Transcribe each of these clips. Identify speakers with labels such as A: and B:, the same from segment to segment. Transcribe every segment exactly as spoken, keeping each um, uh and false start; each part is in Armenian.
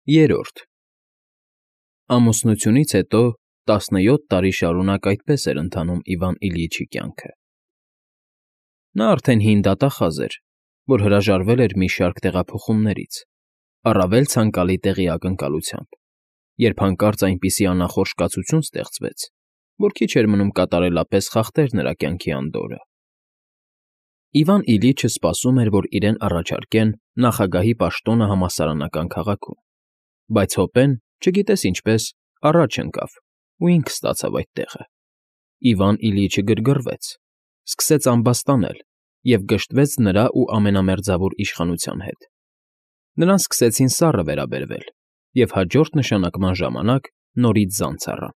A: Երրորդ Ամուսնությունից հետո տասնյոթ տարի շարունակ այդպես էր ընթանում Իվան Իլյիչի կյանքը։ Նա արդեն հին դատախազ էր, որ հրաժարվել էր մի շարք տեղափոխումներից, առավել ցանկալի տեղի ակնկալությամբ, երբ հանկարծ այնպիսի անախորժ կացություն ստեղծվեց, որ քիչ էր մնում կատարելապես խախտեր նրա կյանքի անդորրը։ Իվան Իլյիչը սպասում էր, որ իրեն առաջարկեն նախագահի պաշտոնը համալսարանական քաղաքում, բայց հոպեն, չգիտես ինչպես, առաջ ընկավ ու ինքը ստացավ այդ տեղը։ Իվան Իլյիչը գրգռվեց, սկսեց ամբաստանել և գժտվեց նրա ու ամենամերձավոր իշխանության հետ։ Նրան սկսեցին սառը վերաբերվել, և հաջորդ նշանակման ժամանակ նորից ձանձ առան։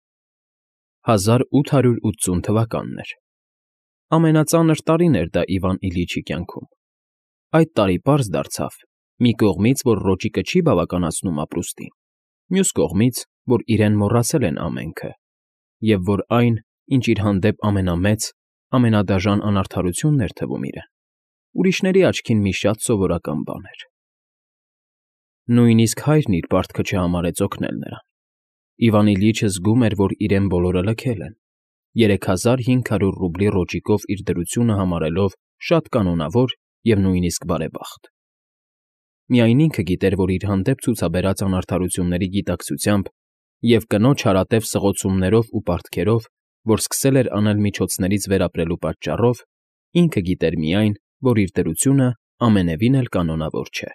A: հազար ութ հարյուր ութսուն թվականն էր։ Ամենածանր տարին էր դա Իվան Իլյիչի կյանքում։ Այդ տարի պարզ դարձավ, մի կողմից, որ ռոճիկը չի բավականացնում ապրուստին, մյուս կողմից, որ իրեն մոռացել են ամենքը, և որ այն, ինչ իր հանդեպ ամենամեծ, ամենադաժան անարդարությունն էր թվում իրեն, ուրիշների աչքին մի շատ սովորական բան էր։ Նույնիսկ հայրն իր պարտքը չհամարեց օգնել նրան։ Իվան Իլյիչը զգում էր, որ իրեն բոլորը լքել են, երեք հազար հինգ հարյուր ռուբլի ռոճիկով իր դրությունը համարելով շատ կանոնավոր և նույնիսկ բարեբախտ։ Միայն ինքը գիտեր, որ իր հանդեպ ցուցաբերած անարդարությունների գիտակցությամբ և կնոջ հարատև սղոցումներով ու պարտքերով, որ սկսել էր անել միջոցներից վերապրելու պատճառով, ինքը գիտեր միայն, որ իր դրությունը ամենևին էլ կանոնավոր չէ։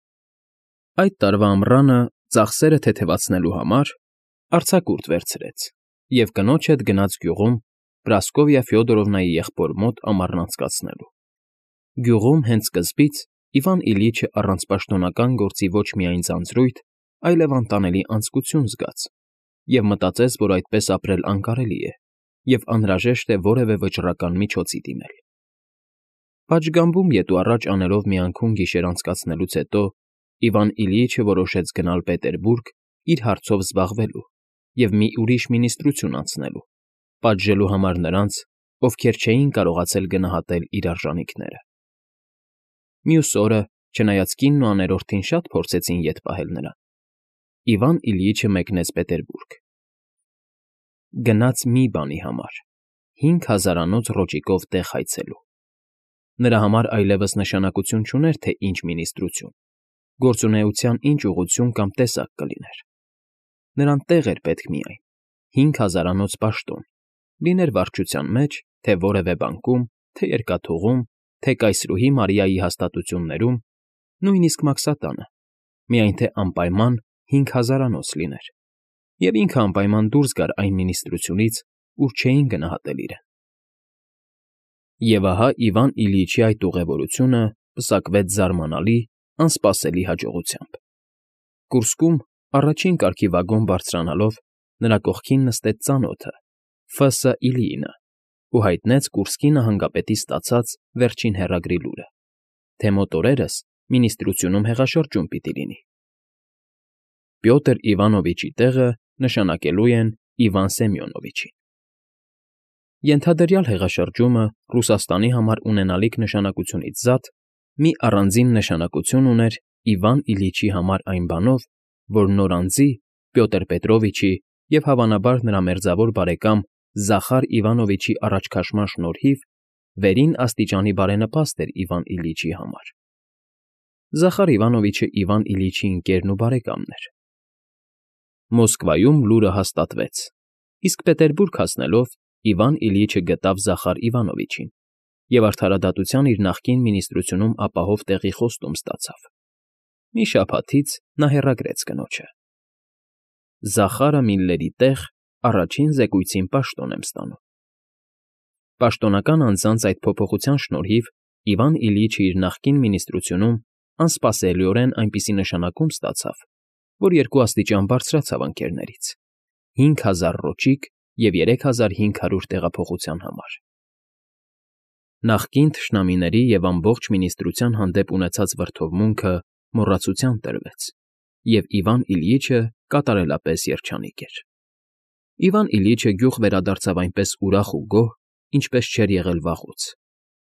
A: Այդ տարվա ամռանը, ծախսերը թեթևացնելու համար, արձակուրդ վերցրեց և կնոջ հետ գնաց գյուղում Պրասկովիա Ֆյոդորովնայի եղբոր մոտ ամառն անցկացնելու։ Գյուղում հենց սկզբից Իվան Իլյիչը առանց պաշտոնական գործի ոչ միայն ձանձրույթ, այլև անտանելի անձկություն զգաց և մտածեց, որ այդպես ապրել անկարելի է և անհրաժեշտ է որևէ վճռական միջոցի դիմել։ Պատշգամբում ետ ու առաջ անելով մի անգամ գիշեր անցկացնելուց հետո Իվան Իլյիչը որոշեց գնալ Պետերբուրգ իր հարցով զբաղվելու և մի ուրիշ մինիստրություն անցնելու, պատժելու համար նրանց, ովքեր չէին կարողացել գնահատել իր արժանիքները։ Մյուս օրը, չնայած կինն ու աներորդին շատ փորձեցին ետ պահել նրան, Իվան Իլյիչը մեկնեց Պետերբուրգ։ Գնաց մի բանի համար՝ հինգ հազարանոց ռոճիկով տեղ հայցելու։ Նրա համար այլևս նշանակություն չուներ, թե ինչ մինիստրություն, գործունեության ինչ ուղղություն կամ տեսակ կլիներ։ Նրան տեղ էր պետք միայն, հինգ հազարանոց պաշտոն, լիներ վարչության մեջ, թե որևէ բանկում, թե երկաթուղում, թե կայսրուհի Մարիայի հաստատություններում, նույնիսկ մաքսատանը, միայն թե անպայման հինգ հազարանոց լիներ, և ինքը անպայման դուրս գար այն մինիստրությունից, ուր չէին գնահատել իրեն։ Եվ ահա Իվան Իլյիչի այդ ուղևորությունը պսակվեց զարմանալի, անսպասելի հաջողությամբ։ Կուրսկում առաջին կարգի վագոն բարձրանալով նրա կողքին նստեց ծանոթը՝ Ֆ Ս Իլյինը ու հայտնեց Կուրսկի նահանգապետի ստացած վերջին հեռագրի լուրը, թե մոտ օրերս մինիստրությունում հեղաշրջում պիտի լինի։ Պյոտր Իվանովիչի տեղը նշանակելու են Իվան Սեմյոնովիչին։ Ենթադրյալ հեղաշրջումը Ռուսաստանի համար ունենալիք նշանակությունից զատ մի առանձին նշանակություն ուներ Իվան Իլյիչի համար այն բանով, որ նոր անձի՝ Պյոտր Պետրովիչի և հավանաբար նրա մերձավոր բարեկամ Զախար Իվանովիչի առաջքաշման շնորհիվ վերին աստիճանի բարենպաստ էր Իվան Իլյիչի համար։ Զախար Իվանովիչը Իվան Իլյիչի ընկերն ու բարեկամն էր։ Մոսկվայում լուրը հաստատվեց, իսկ Պետերբուրգ հասնելով Իվան Իլյիչը գտավ Զախար Իվանովիչին և արդարադատության իր նախկին մինիստրությունում ապահով տեղի խոստում ստացավ։ Մի շաբաթից նա հեռագրեց կնոջը. Զախարը Միլլերի տեղ առաջին զեկույցին պաշտոն եմ ստանում։ Պաշտոնական անձանց այդ փոփոխության շնորհիվ Իվան Իլյիչը իր նախկին մինիստրությունում անսպասելիորեն այնպիսի նշանակում ստացավ, որ երկու աստիճան բարձրացավ ընկերներից՝ հինգ հազար ռոճիկ և երեք հազար հինգ հարյուր տեղափոխության համար։ Նախկին թշնամիների և ամբողջ մինիստրության հանդեպ ունեցած վրդովմունքը մոռացության տրվեց, և Իվան Իլյիչը կատարելապես երջանիկ էր։ Իվան Իլյիչը գյուղ վերադարձավ այնպես ուրախ ու գոհ, ինչպես չէր եղել վաղուց։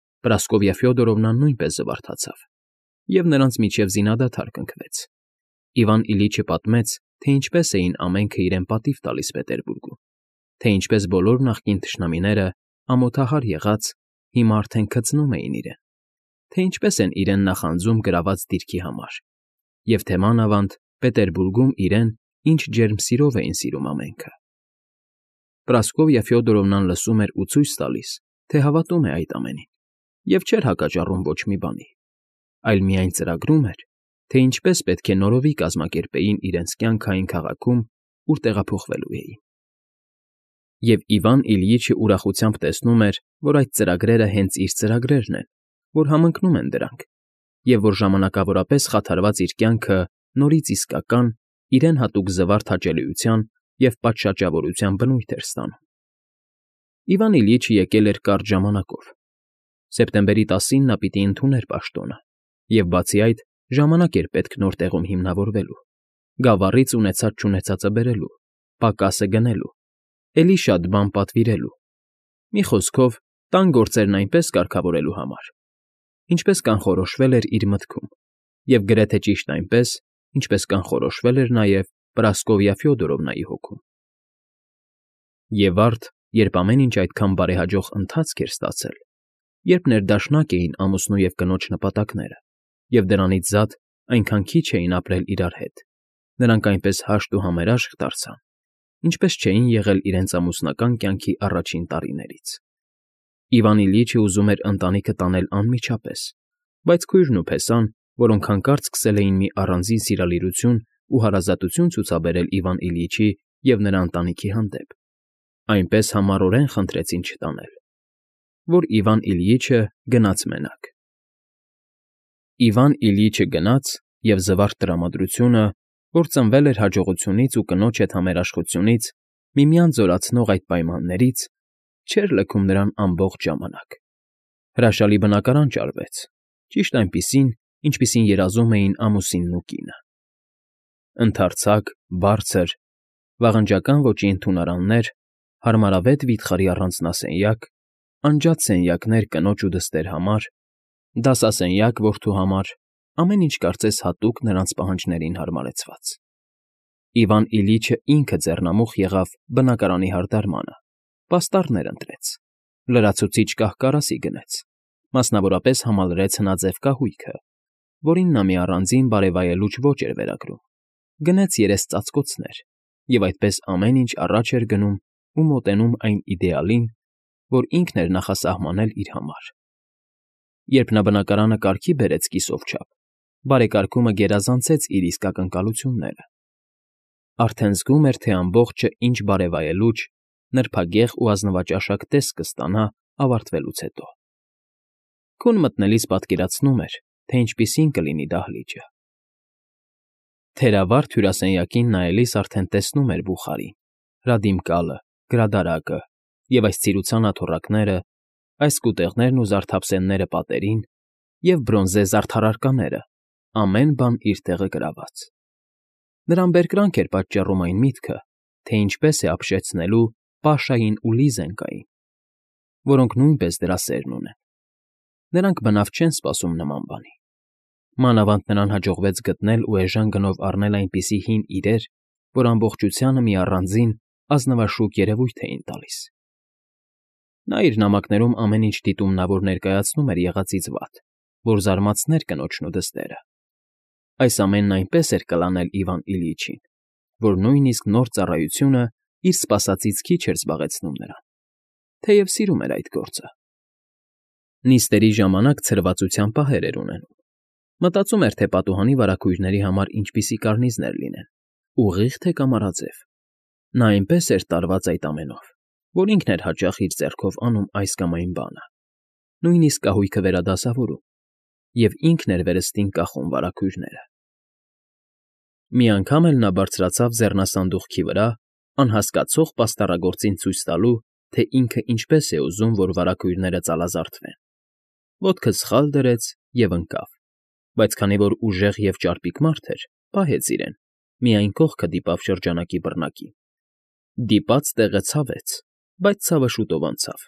A: Պրասկովիա Ֆյոդորովնան նույնպես զվարթացավ, և նրանց միջև զինադադար կնքվեց։ Իվան Իլիչը պատմեց, թե ինչպես էին ամենքը իրեն պատիվ տալիս Պետերբուրգում, թե ինչպես բոլոր նախկին թշնամիները, ամոթահար եղած, հիմա արդեն քծնում էին իրեն, թե ինչպես են իրեն նախանձում գրաված դիրքի համար, և թե մանավանդ Պետերբուրգում իրեն ինչ ջերմ սիրով էին սիրում ամենքը։ Պրասկովյա Ֆյոդորովնան լսում էր ու ցույց տալիս, թե հավատում է այդ ամենին, և չէր հակճառում ոչ մի բանի, այլ միայն ծրագրում էր, թե ինչպես պետք է նորովի կազմակերպեին իրենց կյանքը այն քաղաքում, ուր տեղափոխվելու էին։ Եվ Իվան Իլյիչը ուրախությամբ տեսնում էր, որ այդ ծրագրերը հենց իր ծրագրերն են, որ համընկնում են դրանք, և որ ժամանակավորապես խաթարված իր կյանքը նորից իսկական, իրեն հատուկ զվարթ հաճելիության և պատշաճավորության բնույթ էր ստանում։ Իվան Իլյիչը եկել էր կարճ ժամանակով։ Սեպտեմբերի տասին նա պիտի ընդուներ պաշտոնը, և բացի այդ, ժամանակ էր պետք նոր տեղում հիմնավորվելու, գավառից ունեցած֊չունեցածը բերելու, պակասը գնելու, էլի շատ բան պատվիրելու, մի խոսքով, տան գործերն այնպես կարգավորելու համար, ինչպես կանխորոշվել էր իր մտքում, և գրեթե ճիշտ այնպես, ինչպես կանխորոշվել էր նաև Պրասկովյա Ֆյոդորովնայի հոգում։ Եվ արդ, երբ ամեն ինչ այդքան բարեհաջող ընթացք էր ստացել, երբ ներդաշնակ էին ամուսնու և կնոջ նպատակները, և դրանից զատ այնքան քիչ էին ապրել իրար հետ, նրանք այնպես հաշտ ու համերաշխ դարձան, ինչպես չէին եղել իրենց ամուսնական կյանքի առաջին տարիներից։ Իվան Իլյիչը ուզում էր ընտանիքը տանել անմիջապես, բայց քույրն ու փեսան, որոնք հանկարծ սկսել էին մի առանձին սիրալիրություն ու հարազատություն ցուցաբերել Իվան Իլյիչի և նրա ընտանիքի հանդեպ, այնպես համառորեն խնդրեցին չտանել, որ Իվան Իլյիչը գնաց մենակ։ Իվան Իլյիչը գնաց, և զվարթ տրամադրությունը, որ ծնվել էր հաջողությունից ու կնոջ հետ համերաշխությունից, միմյանց զորացնող այդ պայմաններից, չէր լքում նրան ամբողջ ժամանակ։ Հրաշալի բնակարան ճարվեց, ճիշտ այնպիսին, ինչպիսին երազում էին ամուսինն ու կինը։ Ընդարձակ, բարձր, վաղնջական ոճի ընդունարաններ, հարմարավետ վիթխարի առանձնասենյակ, անջատ սենյակներ կնոջ ու դստեր համար, դասասենյակ որդու համար, ամեն ինչ կարծես հատուկ նրանց պահանջներին հարմարեցված։ Իվան Իլյիչը ինքը ձեռնամուխ եղավ բնակարանի հարդարմանը, պաստառներ ընտրեց, լրացուցիչ կահ֊կարասի գնեց, մասնավորապես համալրեց հնաձև կահույքը, որին նա մի առանձին բարեվայելուչ ոճ էր վերագրում, գնեց երեսծածկոցներ և այդպես ամեն ինչ առաջ էր գնում ու մոտենում այն իդեալին, որ ինքն էր նախասահմանել իր համար։ Երբ նա բնակարանը կարգի բերեց կիսով չափ, բարեկարգումը գերազանցեց իր իսկ ակնկալությունները։ Արդեն զգում էր, թե ամբողջը ինչ բարեվայելուչ, նրբագեղ ու ազնվաճաշակ տեսք կստանա ավարտվելուց հետո։ Քուն մտնելիս պատկերացնում էր, թե ինչպիսին կլինի դահլիճը։ Թերավարտ հյուրասենյակին նայելիս արդեն տեսնում էր բուխարին, հրադիմկալը, գրադարակը և այս ցիրուցան աթոռակները, այս սկուտեղներն ու զարդափսենները պատերին և բրոնզե զարդարարկաները, ամեն բան իր տեղը գրաված։ Նրան բերկրանք էր պատճառում այն միտքը, թե ինչպես է ապշեցնելու Պաշային ու Լիզենկային, որոնք նույնպես դրա սերն ունեն։ Նրանք բնավ չեն սպասում նման բանի։ Մանավանդ նրան հաջողվեց գտնել ու էժան գնով առնել այնպիսի հին իրեր, որ ամբողջությանը մի առանձին, ազնվաշուկ երևույթ էին տալիս։ Նա իր նամակներում ամեն ինչ դիտումնավոր ներկայացնում էր եղածից վատ, որ զարմացներ կնոջն ու դստերը։ Այս ամենն այնպես էր կլանել Իվան Իլյիչին, որ նույնիսկ նոր ծառայությունը իր սպասածից քիչ էր զբաղեցնում նրան, թեև սիրում էր այդ գործը։ Նիստերի ժամանակ ցրվածության պահեր էր ունենում։ Մտածում էր, թե պատուհանի վարագույրների համար ինչպիսի կարնիզներ լինեն, ուղիղ թե կամարաձև։ Նա այնպես էր տարված այդ ամենով, որ ինքն էր հաճախ իր ձեռքով անում այս կամ այն բանը, նույնիսկ կահույքը վերադասավորում, և ինքն էր վերստին կախում վարագույրները։ Մի անգամ էլ նա բարձրացավ ձեռնասանդուղքի վրա, անհասկացող պաստառագործին ցույց տալու, թե ինքը ինչպես է ուզում, որ վարագույրները ծալազարդվեն։ Ոտքը սխալ դրեց և ընկավ, բայց քանի որ ուժեղ և ճարպիկ մարդ էր, պահեց իրեն, միայն կողքը դիպավ շրջանակի բռնակին։ Դիպած տեղը ցավեց, բայց ցավը շուտով անցավ։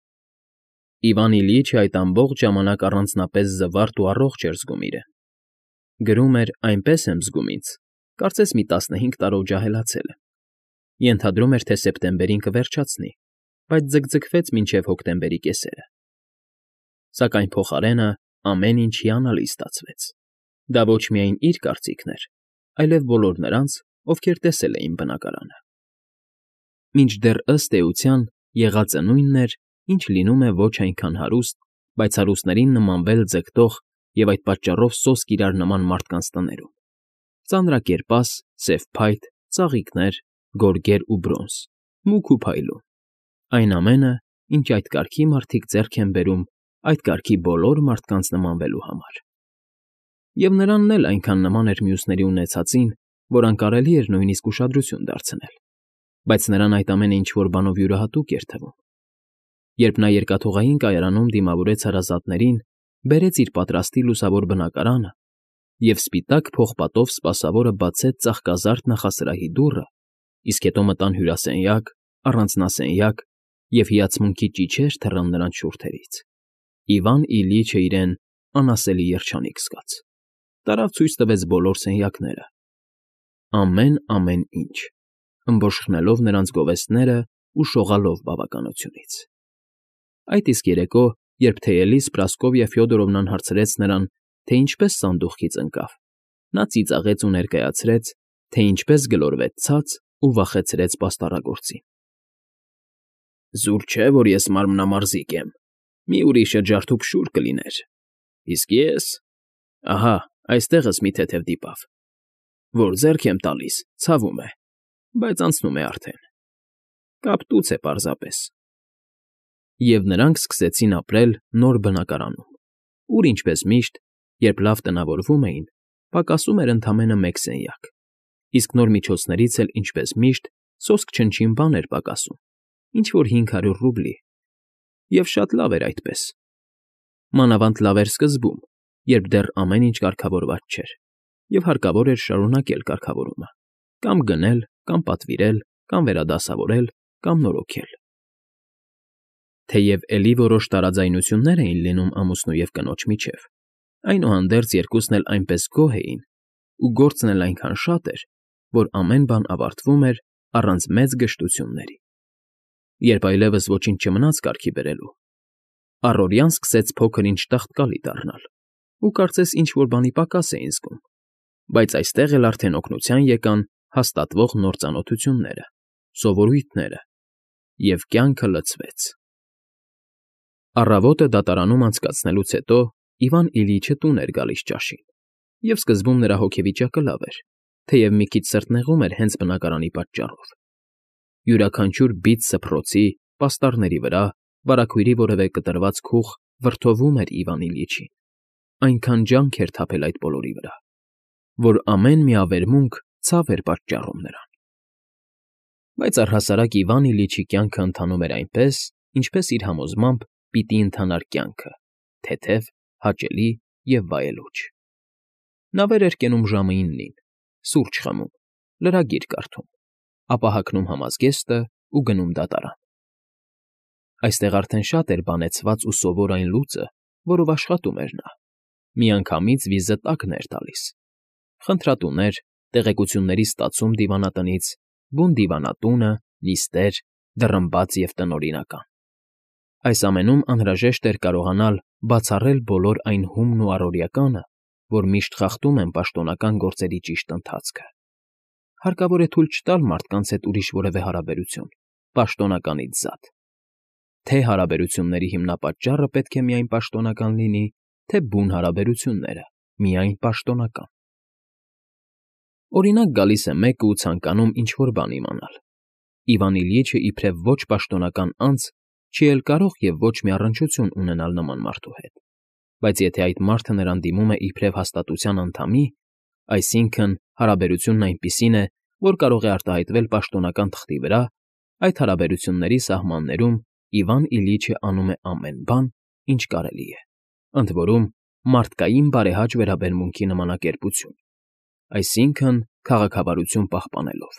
A: Իվան Իլյիչը այդ ամբողջ ժամանակ առանձնապես զվարթ ու առողջ էր զգում իրեն։ Գրում էր «Այնպես եմ զգում ինձ, Կարծես մի տասնհինգ տարով ջահելացել է։ Ենթադրում էր, թե սեպտեմբերին կվերջացնի, բայց ձգձգվեց մինչև հոկտեմբերի կեսերը։ Սակայն փոխարենը ամեն ինչ հիանալի ստացվեց։ Դա ոչ միայն իր կարծիքն էր, այլև բոլոր նրանց, ովքեր տեսել էին բնակարանը։ Մինչդեռ ըստ էության եղածը նույնն էր, ինչ լինում է ոչ այնքան հարուստ, բայց հարուստներին նմանվել ձգտող և այդ պատճառով սոսկ իրար նման մարդկանց տներում. ծանրակերպաս, սև փայտ, ծաղիկներ, գորգեր ու բրոնզ, մուգ ու փայլուն, այն ամենը, ինչ այդ կարգի մարդիկ ձեռք են բերում այդ կարգի բոլոր մարդկանց նմանվելու համար։ Եվ նրանն էլ այնքան նման էր մյուսների ունեցածին, որ անկարելի էր նույնիսկ ուշադրություն դարձնել, բայց նրան այդ ամենը ինչ֊որ բանով յուրահատուկ էր թվում։ Երբ նա երկաթուղային կայարանում դիմավորեց հարազատներին, բերեց իր պատրաստի լուսավոր բնակարանը և սպիտակ փողպատով սպասավորը բացեց ծաղկազարդ նախասրահի դուռը, իսկ հետո մտան հյուրասենյակ, առանձնասենյակ և հիացմունքի ճիչեր թռան նրանց շուրթերից, Իվան Իլյիչը իրեն անասելի երջանիկ զգաց, տարավ ցույց տվեց բոլոր սենյակները, ամեն֊ամեն ինչ, ըմբոշխնելով նրանց գովեստները ու շողալով բավականությունից։ Այդ իսկ երեկո, երբ թեյելիս Պրասկովյա Ֆյոդորովնան հարցրեց նրան, թե ինչպես սանդուղքից ընկավ, նա ծիծաղեց ու ներկայացրեց, թե ինչպես գլորվեց ցած ու վախեցրեց պաստառագործին։ Զուր չէ, որ ես մարմնամարզիկ եմ, մի ուրիշը ջարդուփշուր կլիներ, իսկ ես… Ահա, այստեղս մի թեթև դիպավ, որ ձեռք եմ տալիս, ցավում է, բայց անցնում է արդեն, կապտուց է պարզապես։ Եվ նրանք սկսեցին ապրել նոր բնակարանում, ուր, ինչպես միշտ, երբ լավ տնավորվում էին, պակասում էր ընդամենը մեկ սենյակ, իսկ նոր միջոցներից էլ, ինչպես միշտ, սոսկ չնչին բան էր պակասում, ինչ֊որ հինգ հարյուր ռուբլի, և շատ լավ էր այդպես։ Մանավանդ լավ էր սկզբում, երբ դեռ ամեն ինչ կարգավորված չէր, և հարկավոր էր շարունակել կարգավորումը, կամ գնել, կամ պատվիրել, կամ վերադասավորել, կամ նորոգել։ Թեև էլի որոշ տարաձայնություններ էին լինում ամուսնու և կնոջ միջև, այնուհանդերձ երկուսն էլ այնպես գոհ էին, ու գործն էլ այնքան շատ էր, որ ամեն բան ավարտվում էր առանց մեծ գժտությունների։ Երբ այլևս ոչինչ չմնաց կարգի բերելու, առօրյան սկսեց փոքր֊ինչ տաղտկալի դառնալ, ու կարծես ինչ֊որ բանի պակաս էին զգում, բայց այստեղ էլ արդեն օգնության եկան հաստատվող նոր ծանոթությունները, սովորույթները, և կյանքը լցվեց։ Առավոտը դատարանում անցկացնելուց հետո Իվան Իլյիչը տուն էր գալիս ճաշին, և սկզբում նրա հոգեվիճակը լավ էր, թեև մի քիչ սրտնեղում էր հենց բնակարանի պատճառով։ Յուրաքանչյուր բիծ սփռոցի, պաստառների վրա, վարագույրի որևէ կտրված քուղ վրդովում էր Իվան Իլյիչին, այնքան ջանք էր թափել այդ բոլորի վրա, որ ամեն մի ավերմունք ցավ էր պատճառում նրան։ Բայց առհասարակ Իվան Իլյիչի կյանքը ընթանում էր այնպես, ինչպես իր համոզմամբ պիտի ընթանար կյանքը՝ թեթև, հաճելի և վայելուչ։ Նա վեր էր կենում ժամը իննին, սուրճ խմում, լրագիր կարդում, ապա հագնում համազգեստը ու գնում դատարան։ Այստեղ արդեն շատ էր բանեցված ու սովոր այն լուծը, որով աշխատում էր նա, միանգամից վիզը տակն էր տալիս։ Խնդրատուներ, տեղեկությունների ստացում դիվանատնից, բուն դիվանատունը, նիստեր, դռնբաց և տնօրինական։ Այս ամենում անհրաժեշտ էր կարողանալ բացառել բոլոր այն հումն ու առօրյականը, որ միշտ խախտում են պաշտոնական գործերի ճիշտ ընթացքը։ Հարկավոր է թույլ չտալ մարդկանց հետ ուրիշ որևէ հարաբերություն, պաշտոնականից զատ։ Թե հարաբերությունների հիմնապատճառը պետք է միայն պաշտոնական լինի, թե բուն հարաբերությունները՝ միայն պաշտոնական։ Օրինակ, գալիս է մեկը ու ցանկանում ինչ֊որ բան իմանալ։ Իվան Իլյիչը իբրև ոչ պաշտոնական անձ չի էլ կարող և ոչ մի առնչություն ունենալ նման մարդու հետ, բայց եթե այդ մարդը նրան դիմում է իբրև հաստատության անդամի, այսինքն՝ հարաբերությունն այնպիսին է, որ կարող է արտահայտվել պաշտոնական թղթի վրա, այդ հարաբերությունների սահմաններում Իվան Իլյիչը անում է ամեն բան, ինչ կարելի է, ընդ որում մարդկային բարեհաճ վերաբերմունքի նմանակերպություն, այսինքն՝ քաղաքավարություն պահպանելով։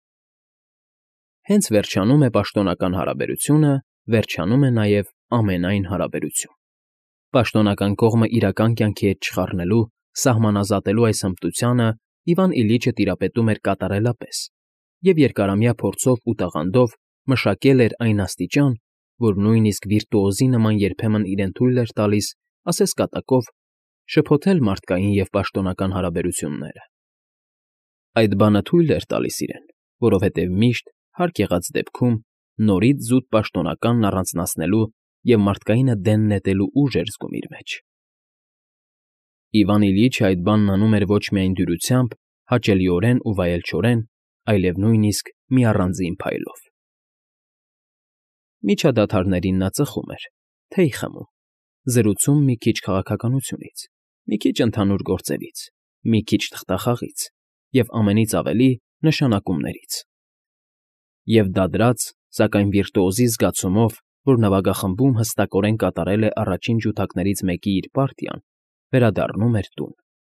A: Հենց վերջանում է պաշտոնական հարաբերությունը, վերջանում է նաև ամենայն հարաբերություն։ Պաշտոնական կողմը իրական կյանքի հետ չխառնելու, սահմանազատելու այս հմտությանը Իվան Իլիչը տիրապետում էր կատարելապես և երկարամյա փորձով ու տաղանդով մշակել էր այն աստիճան, որ նույնիսկ վիրտուոզի նման երբեմն իրեն թույլ էր տալիս, ասես կատակով, շփոթել մարդկային և պաշտոնական հարաբերությունները։ Այդ բանը թույլ էր տալիս իրեն, որովհետև միշտ, հարկ եղած դեպքում, նորից զուտ պաշտոնականն առանձնացնելու և մարդկայինը դեն նետելու ուժ էր զգում իր մեջ։ Իվան Իլիչը այդ բանն անում էր ոչ միայն դյուրությամբ, հաճելիորեն ու վայելչորեն, այլև նույնիսկ մի առանձին փայլով։ Միջադադարներին նա ծխում էր, թեյ խմում, զրուցում մի քիչ քաղաքականությունից, մի քիչ ընդհանուր գործերից, մի քիչ թղթախաղից և ամենից ավելի նշանակումներից։ Եվ դա դրած, սակայն վիրտուոզի զգացումով, որ նվագախմբում հստակորեն կատարել է առաջին ջութակներից մեկի իր պարտիան, վերադառնում էր տուն։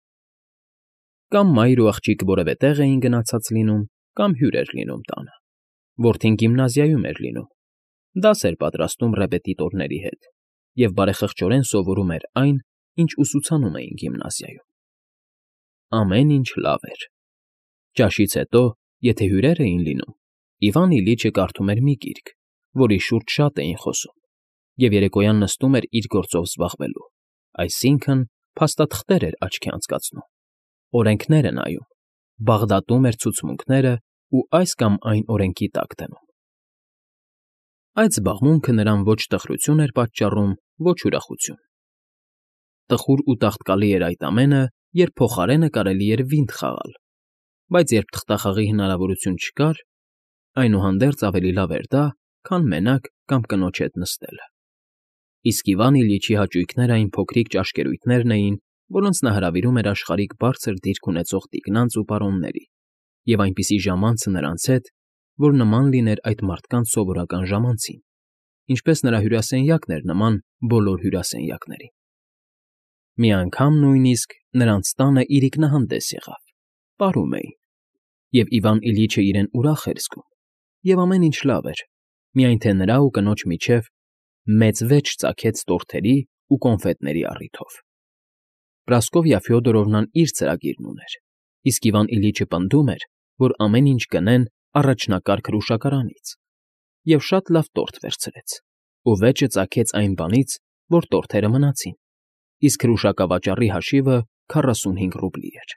A: Կամ մայր ու աղջիկ որևէ տեղ էին գնացած լինում, կամ հյուր էր լինում տանը։ Որդին գիմնազիայում էր լինում, դաս էր պատրաստում ռեպետիտորների հետ և բարեխղճորեն սովորում էր այն, ինչ ուսուցանում էին գիմնազիայում։ Ամեն ինչ լավ էր։ Ճաշից հետո, եթե հյուրեր էին լինում, Իվան Իլիչը կարդում էր մի գիրք, որի շուրջ շատ էին խոսում, և երեկոյան նստում էր իր գործով զբաղվելու, այսինքն՝ փաստաթղթեր էր աչքի անցկացնում, օրենքները նայում, բաղդատում էր ցուցմունքները ու այս կամ այն օրենքի տակ դնում։ Այդ զբաղմունքը նրան ոչ տխրություն էր պատճառում, ոչ ուրախություն։ Տխուր ու տաղտկալի էր այդ ամենը, երբ փոխարենը կարելի էր վինդ խաղալ, բայց երբ թղթախաղի հնարավորություն չկար, այնուհանդերձ ավելի լավ էր դա, քան մենակ կամ կնոջ հետ նստելը։ Իսկ Իվան Իլիչի հաճույքներն այն փոքրիկ ճաշկերույթներն էին, որոնց նա հրավիրում էր աշխարհիկ բարձր դիրք ունեցող տիկնանց ու պարոնների, և այնպիսի ժամանցը նրանց հետ, որ նման լիներ այդ մարդկանց սովորական ժամանցին, ինչպես նրա հյուրասենյակն էր նման բոլոր հյուրասենյակներին։ Մի անգամ նույնիսկ նրանց տանը իրիկնահանդես եղավ, պարում էին, և Իվան Իլիչը իրեն ուրախ էր զգում, և ամեն ինչ լավ էր, միայն թե նրա ու կնոջ միջև մեծ վեճ ծագեց տորթերի ու կոնֆետների առիթով։ Պրասկովյա Ֆյոդորովնան իր ծրագիրն ուներ, իսկ Իվան Իլիչը պնդում էր, որ ամեն ինչ կնեն առաջնակարգ հրուշակարանից, և շատ լավ տորթ վերցրեց, ու վեճը ծագեց այն բանից, որ տորթերը մնացին, իսկ հրուշակավաճառի հաշիվը քառասունհինգ ռուբլի էր։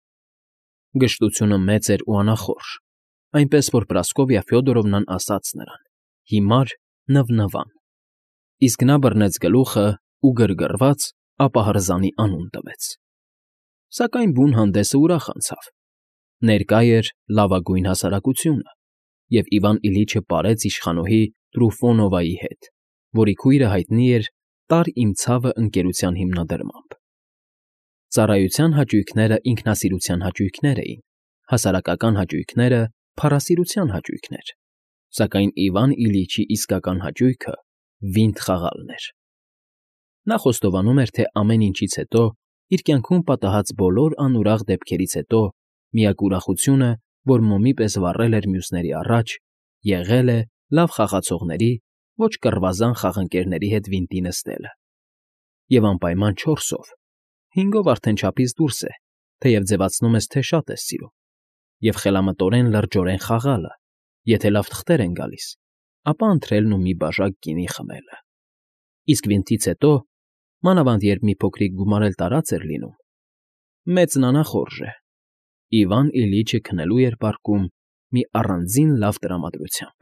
A: Գժտությունը մեծ էր ու անախորժ, այնպես որ Պրասկովյա Ֆյոդորովնան ասաց նրան. «Հիմար նվնվան», իսկ նա բռնեց գլուխը ու գրգռված ապա հրզանի անուն տվեց։ Սակայն բուն հանդեսը ուրախ անցավ։ Ներկա էր լավագույն հասարակությունը, և Իվան Իլիչը պարեց իշխանուհի Տրուֆոնովայի հետ, որի քույրը հայտնի էր «Տար իմ ցավը» ընկերության հիմնադրամամբ։ Ծառայության հաճույքները ինքնասիրության հաճույքներ էին, հասարակական հաճույքները փառասիրության հաճույքներ, սակայն Իվան Իլիչի իսկական հաճույքը վինդ խաղալն էր։ Նա խոստովանում էր, թե ամեն ինչից հետո, իր կյանքում պատահած բոլոր անուրախ դեպքերից հետո, միակ ուրախությունը, որ մոմի պես վառել էր մյուսների առաջ, եղել է լավ խաղացողների, ոչ կռվազան խաղընկերների հետ վինտի նստելը։ Եվ անպայման չորսով, հինգով արդեն չափից դուրս է, թեև ձևացնում ես, թե շատ ես սիրում, և խելամտորեն լրջորեն խաղալը, եթե լավ թղթեր են գալիս, ապա ընթրելն ու մի բաժակ գինի խմելը։ Իսկ վինտից հետո, մանավանդ երբ մի փոքրիկ գումար էլ տարած էր լինում, մեծն անախորժ է, Իվան Իլիչը քնելու էր պարկում մի առանձին լավ տրամադրությամբ։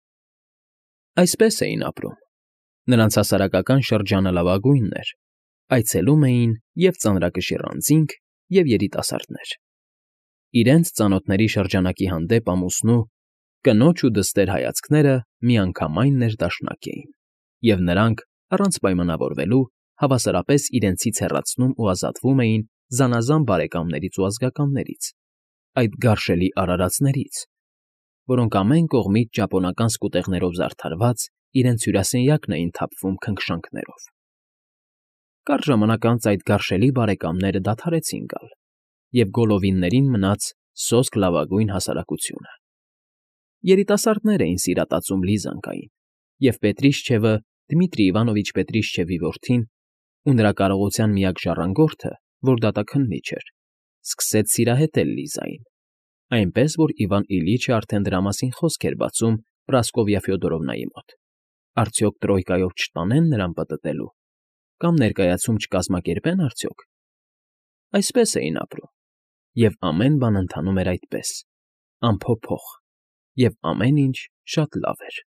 A: Այսպես էին ապրում։ Նրանց հասարակական շրջանը լավագույնն էր, այցելում էին և՛ ծանրակշիռ անձինք, և՛ երիտասարդներ։ Իրենց ծանոթների շրջանակի հանդեպ ամուսնու, կնոջ ու դստեր հայացքները միանգամայն ներդաշնակ էին, և նրանք, առանց պայմանավորվելու, հավասարապես իրենցից հեռացնում ու ազատվում էին զանազան բարեկամներից ու ազգականներից, այդ գարշելի արարածներից, որոնք ամեն կողմից ճապոնական սկուտեղներով զարդարված իրենց հյուրասենյակն էին թափվում քնքշանքներով։ Կարճ ժամանակ անց այդ գարշելի բարեկամները դադարեցին գալ, և գոլովիններին մնաց սոսկ լավագույն հասարակությունը։ Երիտասարդներ էին սիրատացում Լիզանկային, և Պետրիշչևը, Դմիտրի Իվանովիչ Պետրիշչևի որդին, ու նրա կարողության միակ ժառանգորդը, որ դատաքննիչ էր, սկսեց սիրահետել Լիզային, այնպես որ Իվան Իլիչը արդեն դրա մասին խոսք էր բացում Պրասկովյա Ֆյոդորովնայի մոտ. արդյոք Տրոյկայով չտանեն նրան պտտելու, կամ ներկայացում չկազմակերպեն արդյոք… Այսպես էին ապրում, և ամեն բան ընթանում էր այդպես, անփոփոխ, և ամեն ինչ շատ լավ էր։